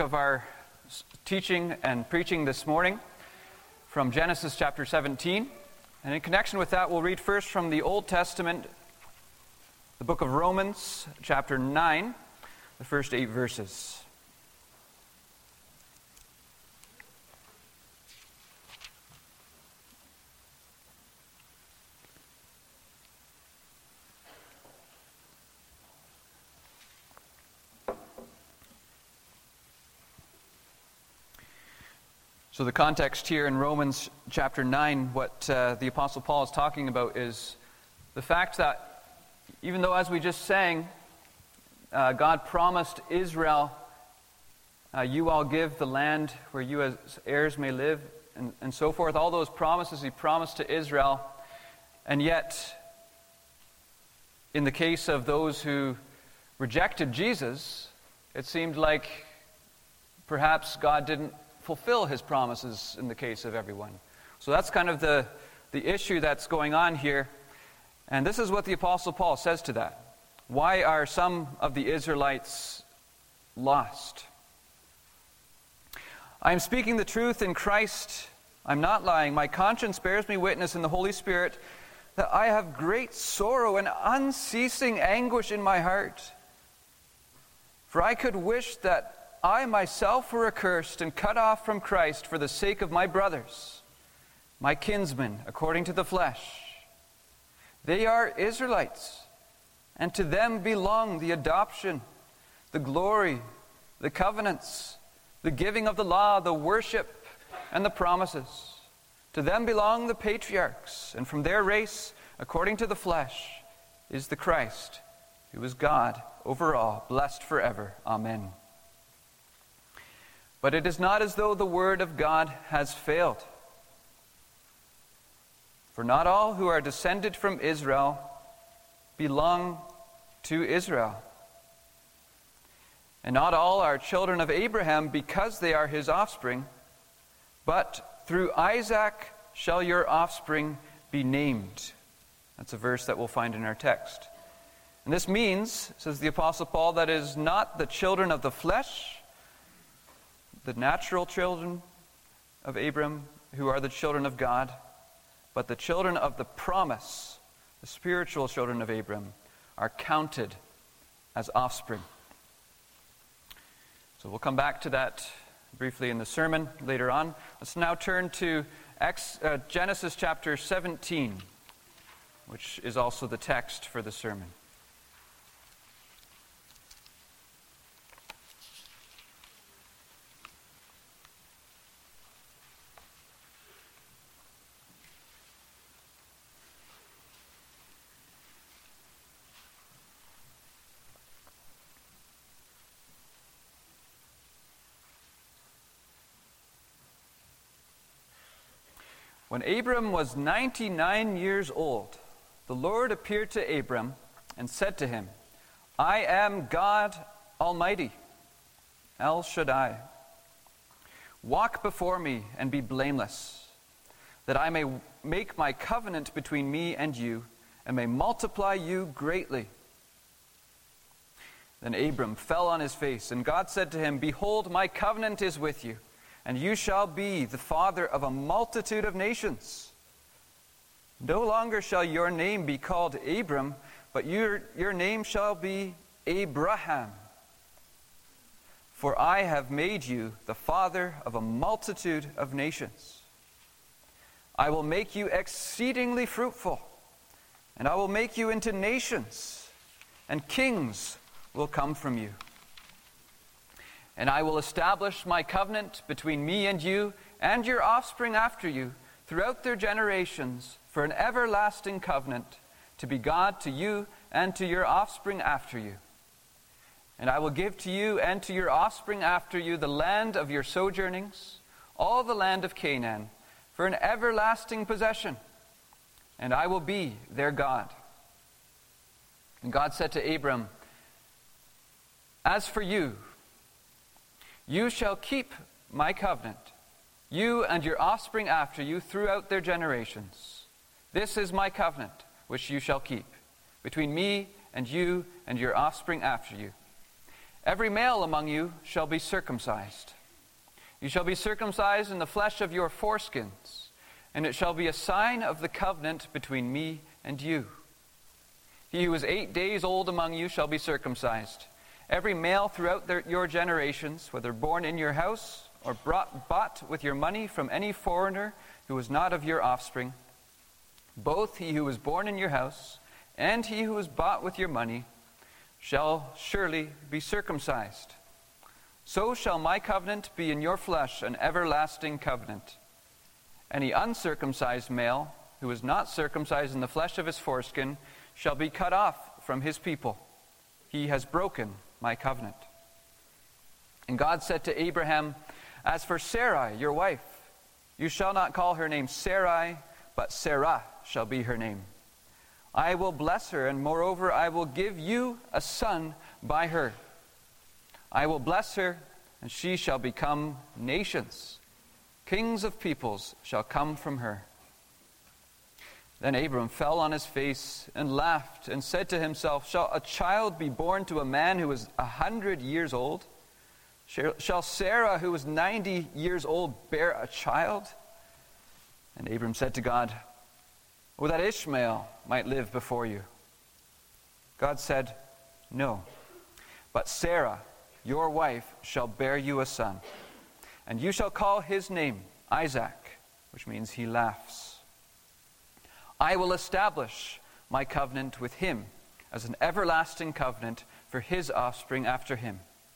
Of our teaching and preaching this morning from Genesis chapter 17. And in connection with that, we'll read first from the Old Testament, the book of Romans, chapter 9, the first 8 verses. So the context here in Romans chapter 9, what the Apostle Paul is talking about is the fact that even though, as we just sang, God promised Israel, you all give the land where you as heirs may live, and so forth, all those promises he promised to Israel, and yet, in the case of those who rejected Jesus, it seemed like perhaps God didn't fulfill his promises in the case of everyone. So that's kind of the issue that's going on here. And this is what the Apostle Paul says to that. Why are some of the Israelites lost? I am speaking the truth in Christ. I'm not lying. My conscience bears me witness in the Holy Spirit that I have great sorrow and unceasing anguish in my heart. For I could wish that I myself were accursed and cut off from Christ for the sake of my brothers, my kinsmen, according to the flesh. They are Israelites, and to them belong the adoption, the glory, the covenants, the giving of the law, the worship, and the promises. To them belong the patriarchs, and from their race, according to the flesh, is the Christ, who is God over all, blessed forever. Amen. But it is not as though the word of God has failed. For not all who are descended from Israel belong to Israel. And not all are children of Abraham because they are his offspring, but through Isaac shall your offspring be named. That's a verse that we'll find in our text. And this means, says the Apostle Paul, that it is not the children of the flesh, the natural children of Abram, who are the children of God, but the children of the promise, the spiritual children of Abram, are counted as offspring. So we'll come back to that briefly in the sermon later on. Let's now turn to Genesis chapter 17, which is also the text for the sermon. When Abram was 99 years old, the Lord appeared to Abram and said to him, I am God Almighty, El Shaddai. Walk before me and be blameless, that I may make my covenant between me and you, and may multiply you greatly. Then Abram fell on his face, and God said to him, Behold, my covenant is with you, and you shall be the father of a multitude of nations. No longer shall your name be called Abram, but your name shall be Abraham. For I have made you the father of a multitude of nations. I will make you exceedingly fruitful, and I will make you into nations, and kings will come from you. And I will establish my covenant between me and you and your offspring after you throughout their generations for an everlasting covenant to be God to you and to your offspring after you. And I will give to you and to your offspring after you the land of your sojournings, all the land of Canaan, for an everlasting possession. And I will be their God. And God said to Abram, As for you, you shall keep my covenant, you and your offspring after you throughout their generations. This is my covenant, which you shall keep, between me and you and your offspring after you. Every male among you shall be circumcised. You shall be circumcised in the flesh of your foreskins, and it shall be a sign of the covenant between me and you. He who is 8 days old among you shall be circumcised. Every male throughout your generations, whether born in your house or bought with your money from any foreigner who is not of your offspring, both he who was born in your house and he who was bought with your money shall surely be circumcised. So shall my covenant be in your flesh, an everlasting covenant. Any uncircumcised male who is not circumcised in the flesh of his foreskin shall be cut off from his people. He has broken my covenant. And God said to Abraham, as for Sarai, your wife, you shall not call her name Sarai, but Sarah shall be her name. I will bless her, and moreover I will give you a son by her. I will bless her, and she shall become nations. Kings of peoples shall come from her. Then Abram fell on his face and laughed and said to himself, shall a child be born to a man who is 100 years old? Shall Sarah, who is 90 years old, bear a child? And Abram said to God, oh, that Ishmael might live before you. God said, no, but Sarah, your wife, shall bear you a son, and you shall call his name Isaac, which means he laughs. I will establish my covenant with him as an everlasting covenant for his offspring after him.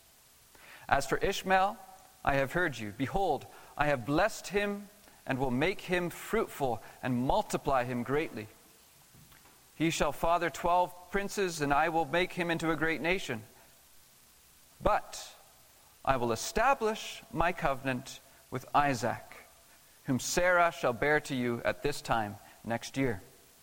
As for Ishmael, I have heard you. Behold, I have blessed him and will make him fruitful and multiply him greatly. He shall father 12 princes, and I will make him into a great nation. But I will establish my covenant with Isaac, whom Sarah shall bear to you at this time next year.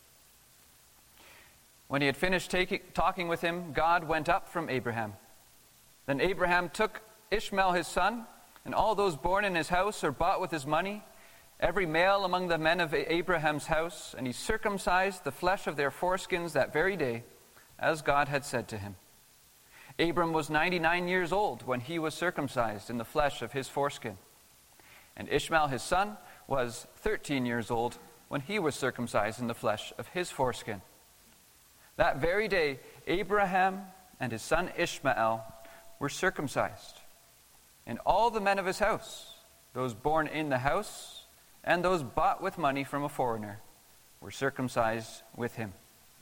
When he had finished talking with him, God went up from Abraham. Then Abraham took Ishmael his son, and all those born in his house or bought with his money, every male among the men of Abraham's house, and he circumcised the flesh of their foreskins that very day, as God had said to him. Abram was 99 years old when he was circumcised in the flesh of his foreskin. And Ishmael his son was 13 years old when he was circumcised in the flesh of his foreskin. That very day, Abraham and his son Ishmael were circumcised. And all the men of his house, those born in the house and those bought with money from a foreigner, were circumcised with him.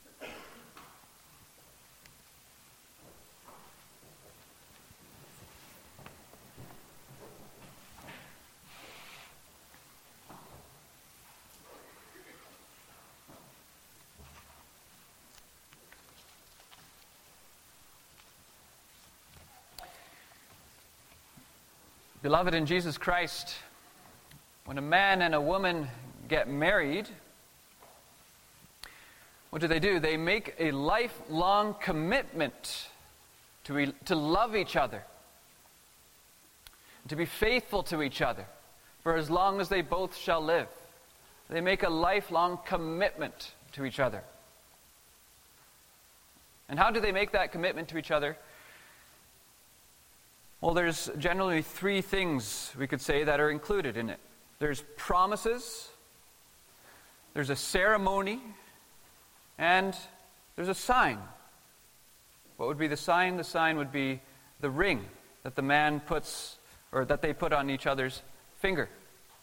Beloved in Jesus Christ, when a man and a woman get married, what do? They make a lifelong commitment to love each other, to be faithful to each other for as long as they both shall live. They make a lifelong commitment to each other. And how do they make that commitment to each other? Well, there's generally three things we could say that are included in it. There's promises, there's a ceremony, and there's a sign. What would be the sign? The sign would be the ring that the man puts, or that they put on each other's finger.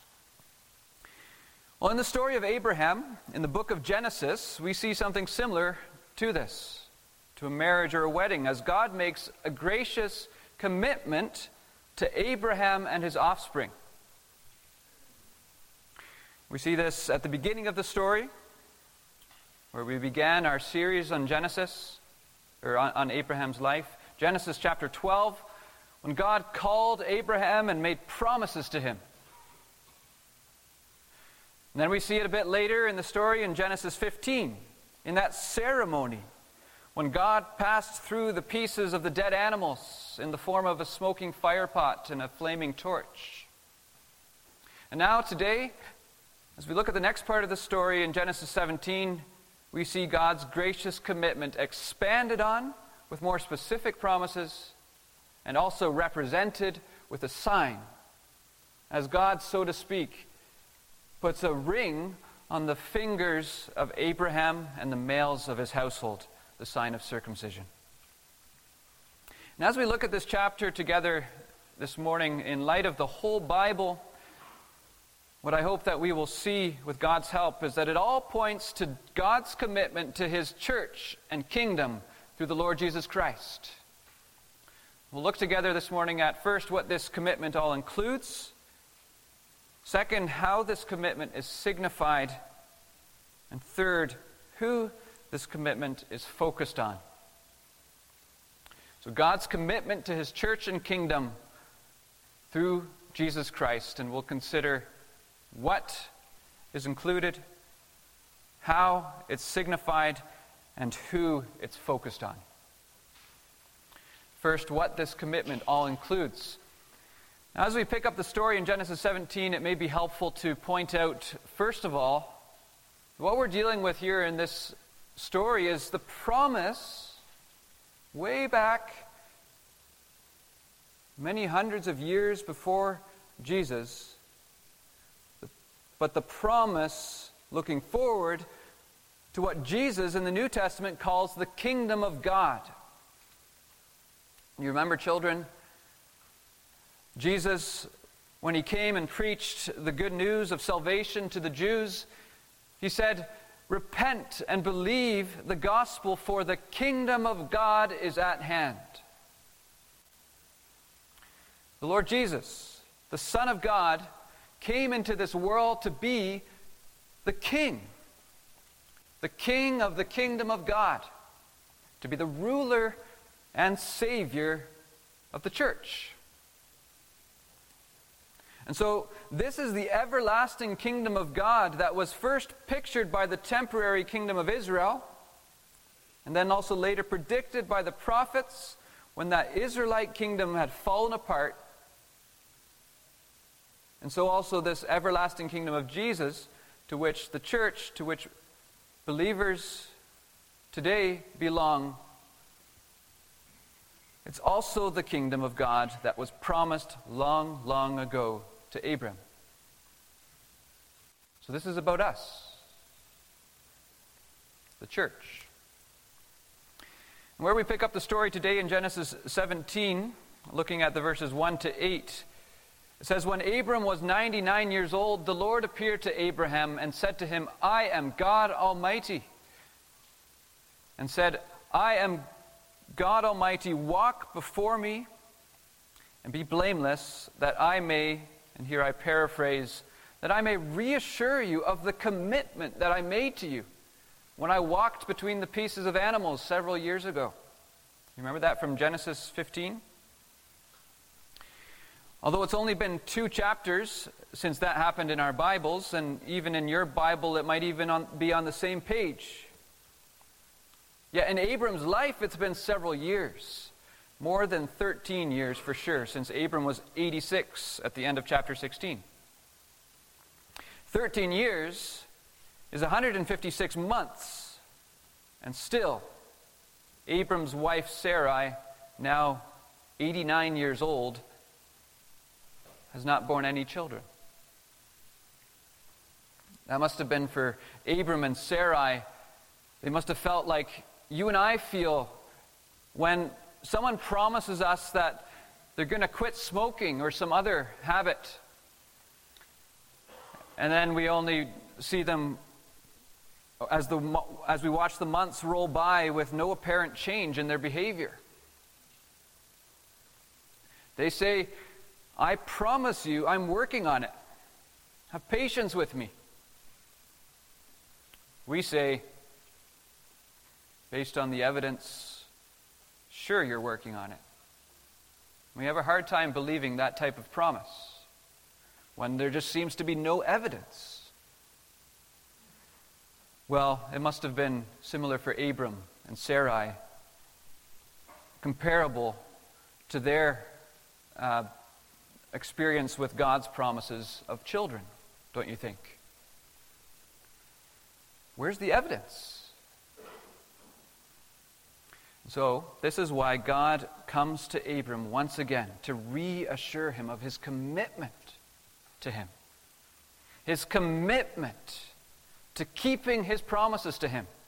Well, in the story of Abraham, in the book of Genesis, we see something similar to this, to a marriage or a wedding, as God makes a gracious commitment to Abraham and his offspring. We see this at the beginning of the story, where we began our series on Genesis, or on Abraham's life. Genesis chapter 12, when God called Abraham and made promises to him. And then we see it a bit later in the story in Genesis 15, in that ceremony, when God passed through the pieces of the dead animals in the form of a smoking fire pot and a flaming torch. And now today, as we look at the next part of the story in Genesis 17, we see God's gracious commitment expanded on with more specific promises and also represented with a sign, as God, so to speak, puts a ring on the fingers of Abraham and the males of his household, the sign of circumcision. And as we look at this chapter together this morning, in light of the whole Bible, what I hope that we will see with God's help is that it all points to God's commitment to his church and kingdom through the Lord Jesus Christ. We'll look together this morning at first what this commitment all includes. Second, how this commitment is signified. And third, who this commitment is focused on. So God's commitment to his church and kingdom through Jesus Christ. And we'll consider what is included, how it's signified, and who it's focused on. First, what this commitment all includes. Now, as we pick up the story in Genesis 17, it may be helpful to point out, first of all, what we're dealing with here in this story is the promise way back many hundreds of years before Jesus, but the promise looking forward to what Jesus in the New Testament calls the kingdom of God. You remember, children, Jesus, when he came and preached the good news of salvation to the Jews, he said, "Repent and believe the gospel, for the kingdom of God is at hand." The Lord Jesus, the Son of God, came into this world to be the king of the kingdom of God, to be the ruler and Savior of the church. And so this is the everlasting kingdom of God that was first pictured by the temporary kingdom of Israel, and then also later predicted by the prophets when that Israelite kingdom had fallen apart. And so also this everlasting kingdom of Jesus, to which the church, to which believers today belong, it's also the kingdom of God that was promised long, long ago to Abram. So this is about us, the church. And where we pick up the story today in Genesis 17, looking at the verses 1 to 8, it says, "When Abram was 99 years old, the Lord appeared to Abraham and said to him, 'I am God Almighty.' And said, 'I am God Almighty, walk before me and be blameless, that I may,'" and here I paraphrase, "that I may reassure you of the commitment that I made to you when I walked between the pieces of animals several years ago." You remember that from Genesis 15? Although it's only been 2 chapters since that happened in our Bibles, and even in your Bible it might even be on the same page. Yet in Abram's life it's been several years. More than 13 years for sure, since Abram was 86 at the end of chapter 16. 13 years is 156 months. And still, Abram's wife Sarai, now 89 years old, has not borne any children. That must have been for Abram and Sarai. They must have felt like you and I feel when someone promises us that they're going to quit smoking or some other habit, and then we only see them as we watch the months roll by with no apparent change in their behavior. They say, "I promise you, I'm working on it. Have patience with me." We say, based on the evidence, "Sure, you're working on it." We have a hard time believing that type of promise when there just seems to be no evidence. Well, it must have been similar for Abram and Sarai, comparable to their experience with God's promises of children, don't you think? Where's the evidence? So, this is why God comes to Abram once again to reassure him of his commitment to him. His commitment to keeping his promises to him.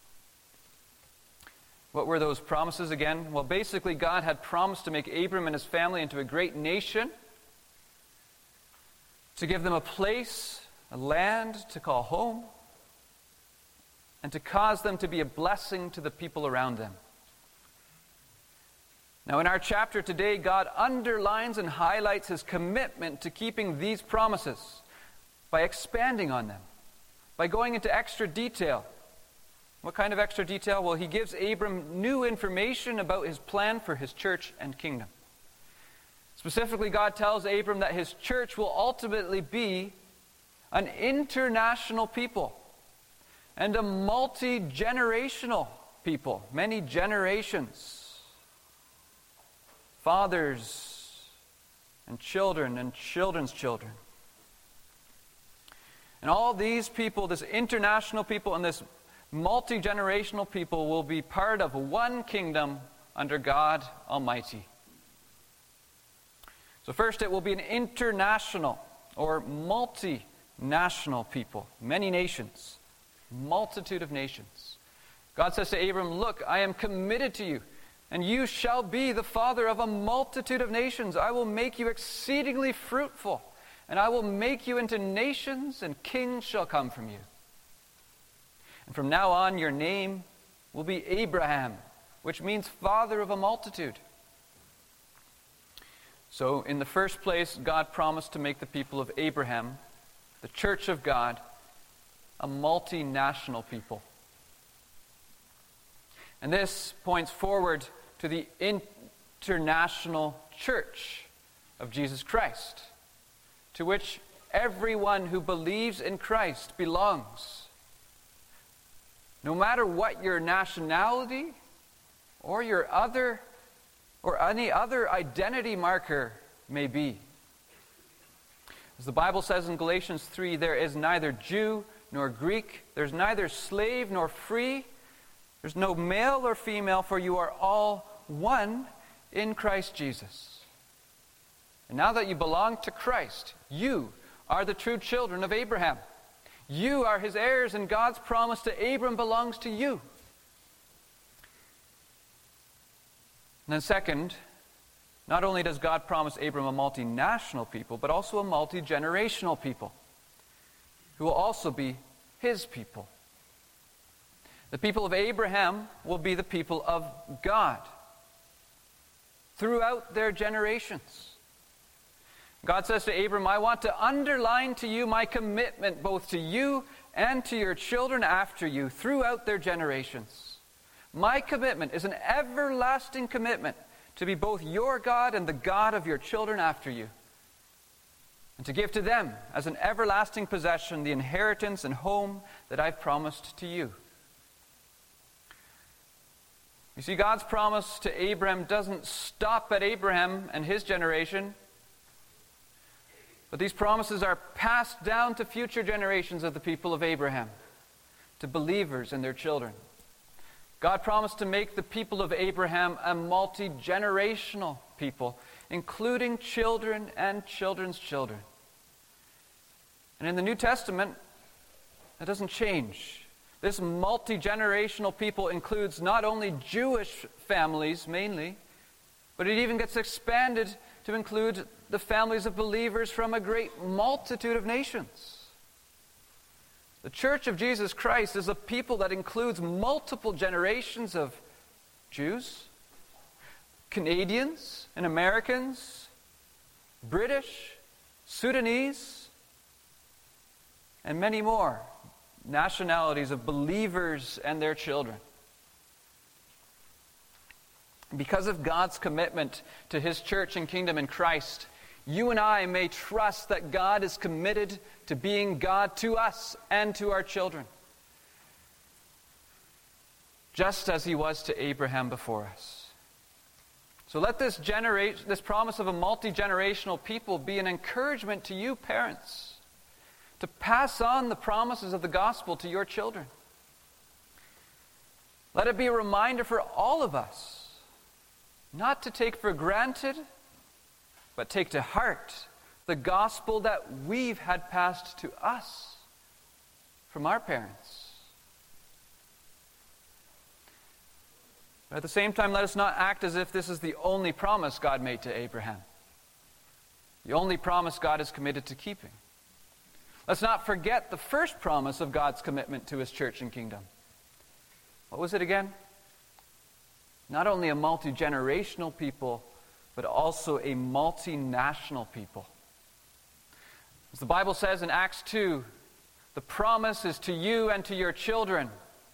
What were those promises again? Well, basically, God had promised to make Abram and his family into a great nation, to give them a place, a land to call home, and to cause them to be a blessing to the people around them. Now, in our chapter today, God underlines and highlights his commitment to keeping these promises by expanding on them, by going into extra detail. What kind of extra detail? Well, he gives Abram new information about his plan for his church and kingdom. Specifically, God tells Abram that his church will ultimately be an international people and a multi-generational people, many generations, fathers and children's children. And all these people, this international people and this multi-generational people, will be part of one kingdom under God Almighty. So first, it will be an international or multinational people, many nations, multitude of nations. God says to Abram, "Look, I am committed to you, and you shall be the father of a multitude of nations. I will make you exceedingly fruitful, and I will make you into nations, and kings shall come from you. And from now on, your name will be Abraham," which means father of a multitude. So, in the first place, God promised to make the people of Abraham, the church of God, a multinational people. And this points forward to the international church of Jesus Christ, to which everyone who believes in Christ belongs. No matter what your nationality or any other identity marker may be. As the Bible says in Galatians 3, there is neither Jew nor Greek, there's neither slave nor free, there's no male or female, for you are all one in Christ Jesus. And now that you belong to Christ, you are the true children of Abraham. You are his heirs, and God's promise to Abram belongs to you. And then second, not only does God promise Abram a multinational people, but also a multi-generational people who will also be his people. The people of Abraham will be the people of God throughout their generations. God says to Abram, "I want to underline to you my commitment both to you and to your children after you throughout their generations. My commitment is an everlasting commitment to be both your God and the God of your children after you, and to give to them as an everlasting possession the inheritance and home that I've promised to you." You see, God's promise to Abraham doesn't stop at Abraham and his generation, but these promises are passed down to future generations of the people of Abraham, to believers and their children. God promised to make the people of Abraham a multi-generational people, including children and children's children. And in the New Testament, that doesn't change. This multi-generational people includes not only Jewish families mainly, but it even gets expanded to include the families of believers from a great multitude of nations. The Church of Jesus Christ is a people that includes multiple generations of Jews, Canadians and Americans, British, Sudanese, and many more nationalities of believers and their children. Because of God's commitment to his church and kingdom in Christ, you and I may trust that God is committed to being God to us and to our children, just as he was to Abraham before us. So let this promise of a multi-generational people be an encouragement to you, parents, to pass on the promises of the gospel to your children. Let it be a reminder for all of us not to take for granted, but take to heart the gospel that we've had passed to us from our parents. But at the same time, let us not act as if this is the only promise God made to Abraham, the only promise God is committed to keeping. Let's not forget the first promise of God's commitment to his church and kingdom. What was it again? Not only a multi-generational people, but also a multinational people. As the Bible says in Acts 2, the promise is to you and to your children,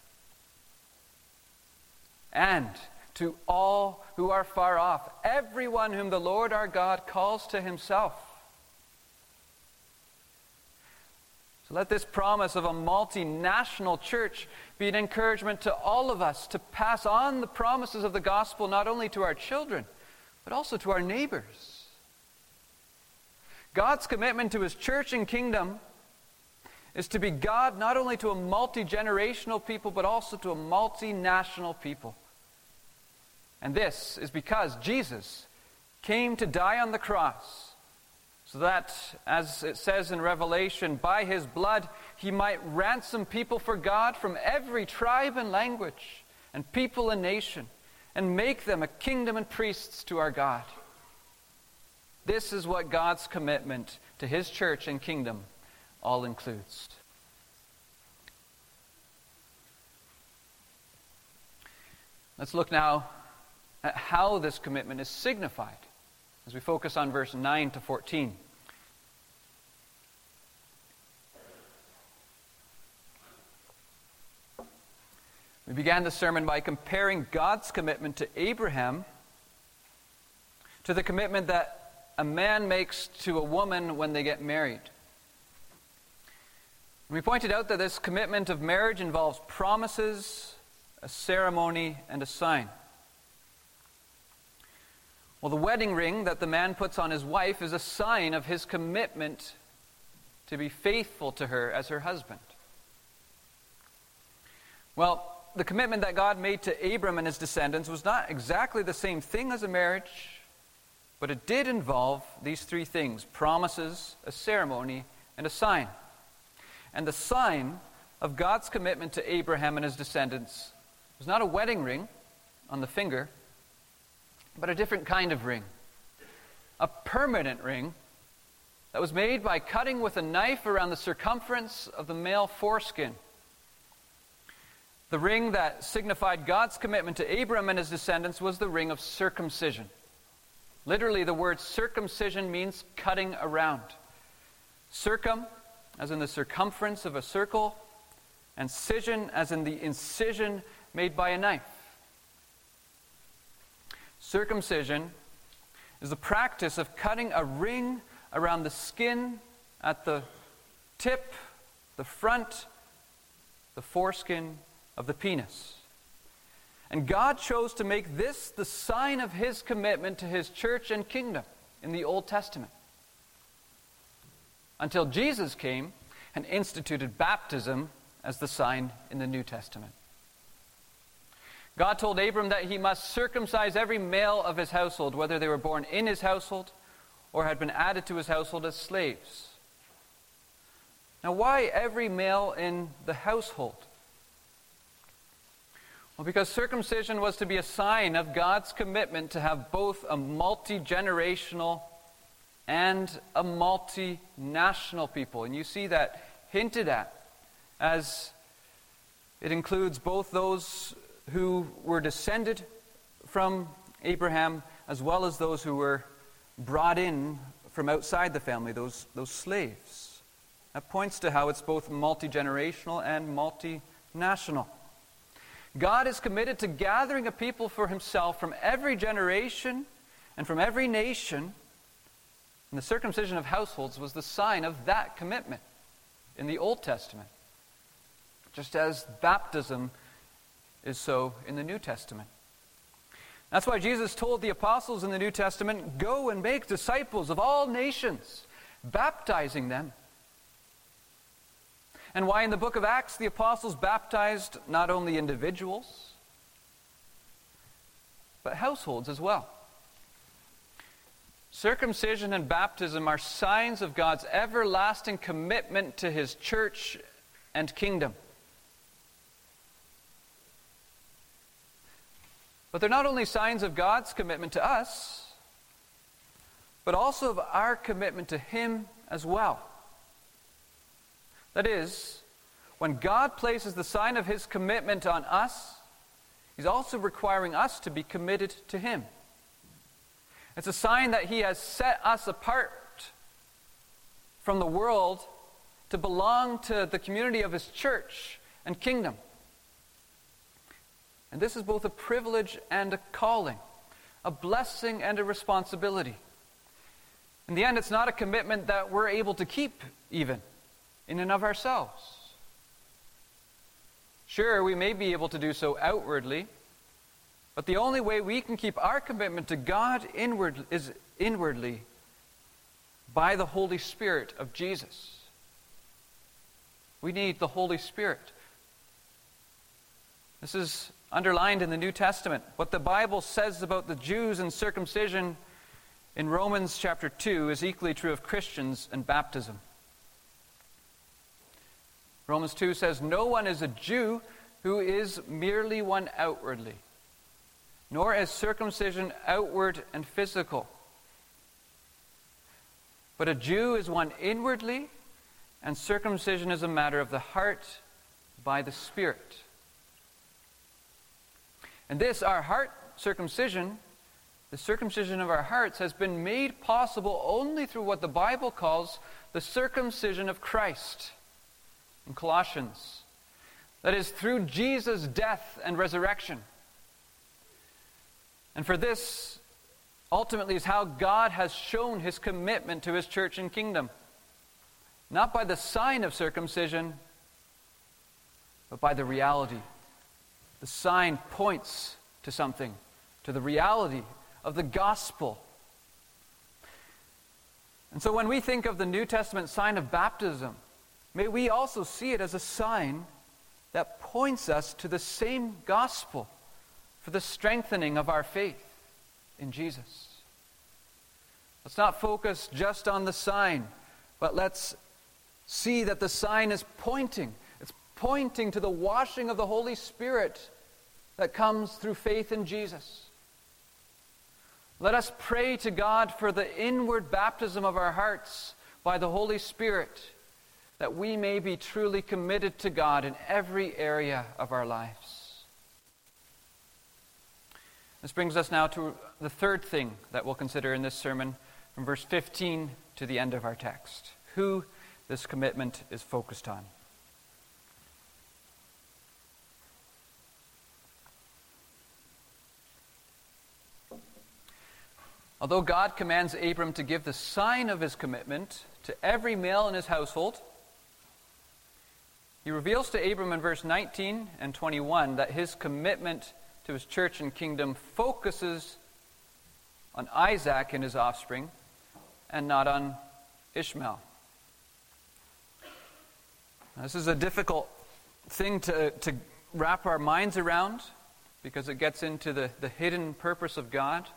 and to all who are far off, everyone whom the Lord our God calls to himself. So let this promise of a multinational church be an encouragement to all of us to pass on the promises of the gospel not only to our children, but also to our neighbors. God's commitment to his church and kingdom is to be God not only to a multi-generational people, but also to a multinational people. And this is because Jesus came to die on the cross, so that, as it says in Revelation, by his blood he might ransom people for God from every tribe and language and people and nation, and make them a kingdom and priests to our God. This is what God's commitment to his church and kingdom all includes. Let's look now at how this commitment is signified as we focus on verse 9 to 14. We began the sermon by comparing God's commitment to Abraham to the commitment that a man makes to a woman when they get married. We pointed out that this commitment of marriage involves promises, a ceremony, and a sign. Well, the wedding ring that the man puts on his wife is a sign of his commitment to be faithful to her as her husband. Well, the commitment that God made to Abram and his descendants was not exactly the same thing as a marriage, but it did involve these three things: promises, a ceremony, and a sign. And the sign of God's commitment to Abraham and his descendants was not a wedding ring on the finger, but a different kind of ring. A permanent ring that was made by cutting with a knife around the circumference of the male foreskin. The ring that signified God's commitment to Abram and his descendants was the ring of circumcision. Literally, the word circumcision means cutting around. Circum, as in the circumference of a circle, and cision, as in the incision made by a knife. Circumcision is the practice of cutting a ring around the skin at the tip, the front, the foreskin of the penis. And God chose to make this the sign of his commitment to his church and kingdom in the Old Testament, until Jesus came and instituted baptism as the sign in the New Testament. God told Abram that he must circumcise every male of his household, whether they were born in his household or had been added to his household as slaves. Now, why every male in the household? Well, because circumcision was to be a sign of God's commitment to have both a multi-generational and a multinational people. And you see that hinted at as it includes both those who were descended from Abraham as well as those who were brought in from outside the family, those slaves. That points to how it's both multi-generational and multinational. God is committed to gathering a people for himself from every generation and from every nation. And the circumcision of households was the sign of that commitment in the Old Testament, just as baptism is so in the New Testament. That's why Jesus told the apostles in the New Testament, "Go and make disciples of all nations, baptizing them." And why in the book of Acts the apostles baptized not only individuals, but households as well. Circumcision and baptism are signs of God's everlasting commitment to His church and kingdom. But they're not only signs of God's commitment to us, but also of our commitment to Him as well. That is, when God places the sign of His commitment on us, He's also requiring us to be committed to Him. It's a sign that He has set us apart from the world to belong to the community of His church and kingdom. And this is both a privilege and a calling, a blessing and a responsibility. In the end, it's not a commitment that we're able to keep even in and of ourselves. Sure, we may be able to do so outwardly, but the only way we can keep our commitment to God is inwardly by the Holy Spirit of Jesus. We need the Holy Spirit. This is underlined in the New Testament. What the Bible says about the Jews and circumcision in Romans chapter 2 is equally true of Christians and baptism. Romans 2 says, "No one is a Jew who is merely one outwardly, nor is circumcision outward and physical. But a Jew is one inwardly, and circumcision is a matter of the heart by the Spirit." And this, our heart circumcision, the circumcision of our hearts, has been made possible only through what the Bible calls the circumcision of Christ in Colossians. That is, through Jesus' death and resurrection. And for this, ultimately, is how God has shown His commitment to His church and kingdom. Not by the sign of circumcision, but by the reality. The sign points to something, to the reality of the gospel. And so when we think of the New Testament sign of baptism, may we also see it as a sign that points us to the same gospel for the strengthening of our faith in Jesus. Let's not focus just on the sign, but let's see that the sign is pointing. It's pointing to the washing of the Holy Spirit that comes through faith in Jesus. Let us pray to God for the inward baptism of our hearts by the Holy Spirit, that we may be truly committed to God in every area of our lives. This brings us now to the third thing that we'll consider in this sermon, from verse 15 to the end of our text: who this commitment is focused on. Although God commands Abram to give the sign of his commitment to every male in his household, He reveals to Abram in verse 19 and 21 that his commitment to his church and kingdom focuses on Isaac and his offspring and not on Ishmael. Now, this is a difficult thing to wrap our minds around because it gets into the hidden purpose of God.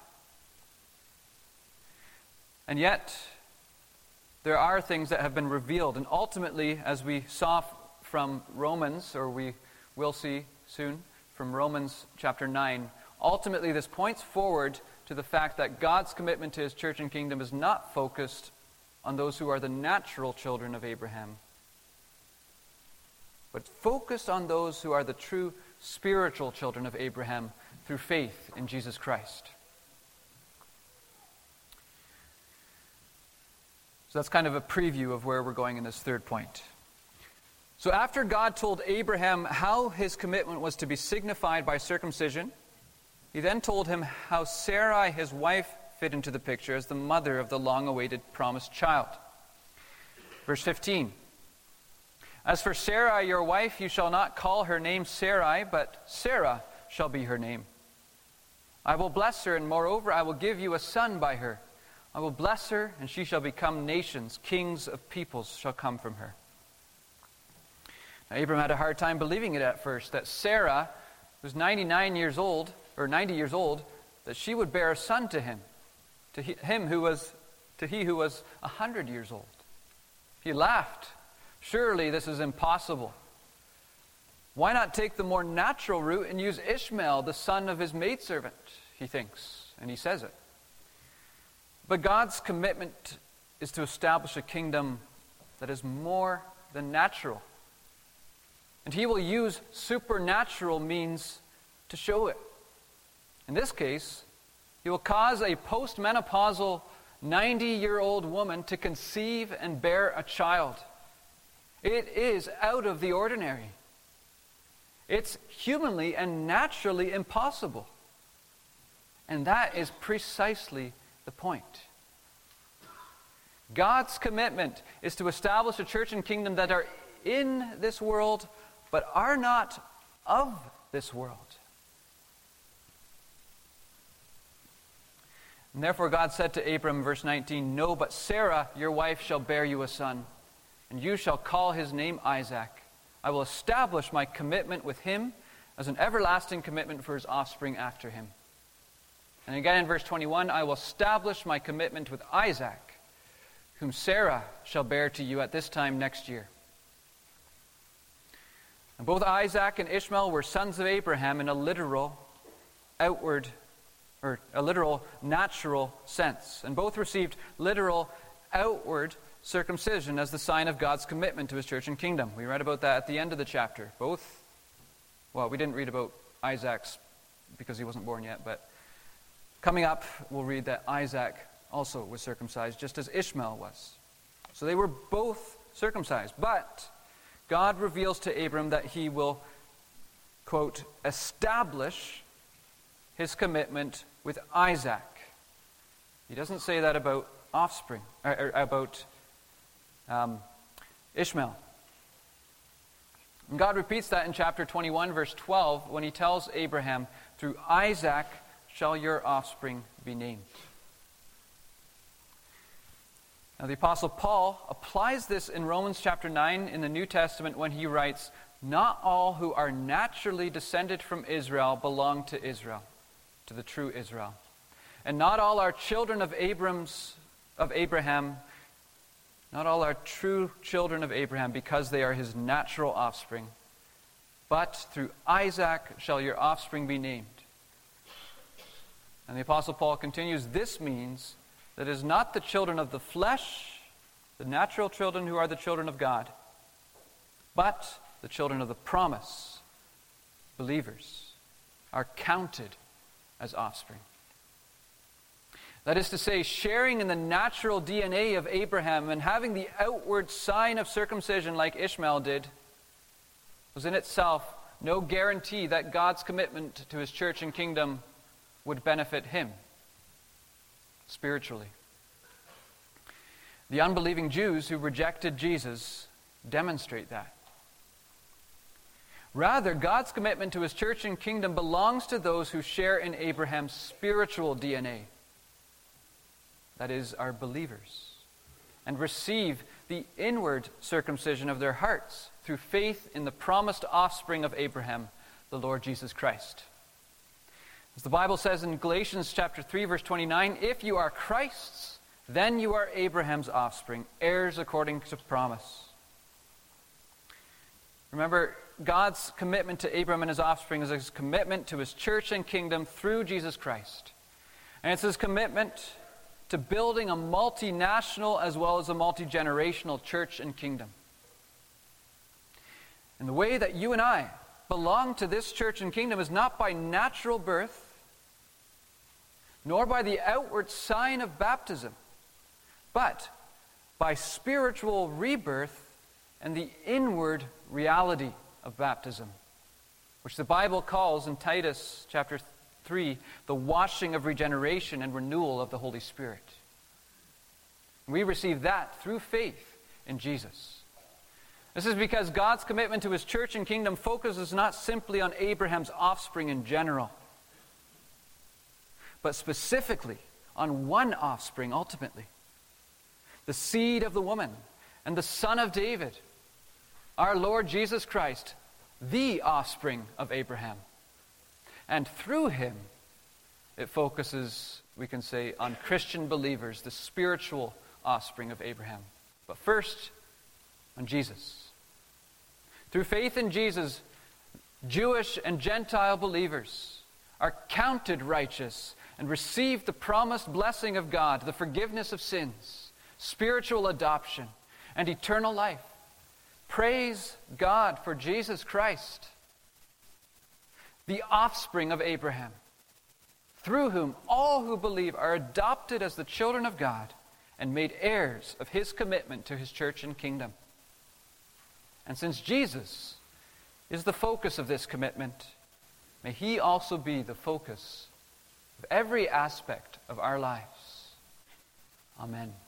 And yet, there are things that have been revealed. And ultimately, as we saw from Romans, or we will see soon from Romans chapter 9, ultimately this points forward to the fact that God's commitment to His church and kingdom is not focused on those who are the natural children of Abraham, but focused on those who are the true spiritual children of Abraham through faith in Jesus Christ. So that's kind of a preview of where we're going in this third point. So after God told Abraham how his commitment was to be signified by circumcision, He then told him how Sarai, his wife, fit into the picture as the mother of the long-awaited promised child. Verse 15. As for Sarai, your wife, you shall not call her name Sarai, but Sarah shall be her name. I will bless her, and moreover, I will give you a son by her. I will bless her, and she shall become nations. Kings of peoples shall come from her. Now, Abram had a hard time believing it at first, that Sarah, who's 90 years old, that she would bear a son to him, to he who was 100 years old. He laughed. Surely this is impossible. Why not take the more natural route and use Ishmael, the son of his maidservant, he thinks, and he says it. But God's commitment is to establish a kingdom that is more than natural. And he will use supernatural means to show it. In this case, he will cause a postmenopausal 90-year-old woman to conceive and bear a child. It is out of the ordinary. It's humanly and naturally impossible. And that is precisely the point. God's commitment is to establish a church and kingdom that are in this world, but are not of this world. And therefore God said to Abram, verse 19, "No, but Sarah, your wife, shall bear you a son, and you shall call his name Isaac. I will establish my commitment with him as an everlasting commitment for his offspring after him." And again in verse 21, "I will establish my commitment with Isaac, whom Sarah shall bear to you at this time next year." And both Isaac and Ishmael were sons of Abraham in a literal, natural sense. And both received literal, outward circumcision as the sign of God's commitment to his church and kingdom. We read about that at the end of the chapter. We didn't read about Isaac's because he wasn't born yet, but coming up, we'll read that Isaac also was circumcised, just as Ishmael was. So they were both circumcised. But God reveals to Abram that he will, quote, establish his commitment with Isaac. He doesn't say that about offspring, or about Ishmael. And God repeats that in chapter 21, verse 12, when he tells Abraham, "Through Isaac shall your offspring be named." Now the Apostle Paul applies this in Romans chapter 9 in the New Testament when he writes, "Not all who are naturally descended from Israel belong to Israel, to the true Israel. And not all are children of Abraham, not all are true children of Abraham because they are his natural offspring. But through Isaac shall your offspring be named." And the Apostle Paul continues, "This means that it is not the children of the flesh, the natural children who are the children of God, but the children of the promise, believers, are counted as offspring." That is to say, sharing in the natural DNA of Abraham and having the outward sign of circumcision like Ishmael did was in itself no guarantee that God's commitment to his church and kingdom would benefit him spiritually. The unbelieving Jews who rejected Jesus demonstrate that. Rather, God's commitment to his church and kingdom belongs to those who share in Abraham's spiritual DNA. That is, are believers, and receive the inward circumcision of their hearts through faith in the promised offspring of Abraham, the Lord Jesus Christ. As the Bible says in Galatians chapter 3, verse 29, "If you are Christ's, then you are Abraham's offspring, heirs according to promise." Remember, God's commitment to Abraham and his offspring is his commitment to his church and kingdom through Jesus Christ. And it's his commitment to building a multinational as well as a multi-generational church and kingdom. And the way that you and I belong to this church and kingdom is not by natural birth, nor by the outward sign of baptism, but by spiritual rebirth and the inward reality of baptism, which the Bible calls in Titus chapter 3, the washing of regeneration and renewal of the Holy Spirit. We receive that through faith in Jesus. This is because God's commitment to his church and kingdom focuses not simply on Abraham's offspring in general, but specifically on one offspring ultimately, the seed of the woman and the son of David, our Lord Jesus Christ, the offspring of Abraham. And through him, it focuses, we can say, on Christian believers, the spiritual offspring of Abraham. But first, on Jesus. Through faith in Jesus, Jewish and Gentile believers are counted righteous and receive the promised blessing of God, the forgiveness of sins, spiritual adoption, and eternal life. Praise God for Jesus Christ, the offspring of Abraham, through whom all who believe are adopted as the children of God and made heirs of his commitment to his church and kingdom. And since Jesus is the focus of this commitment, may he also be the focus of every aspect of our lives. Amen.